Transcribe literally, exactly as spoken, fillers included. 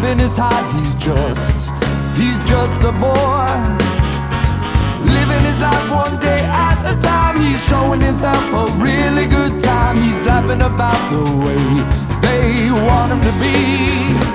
living his heart. He's just, he's just a boy, living his life one day at a time. He's showing himself a really good time. He's laughing about the way they want him to be.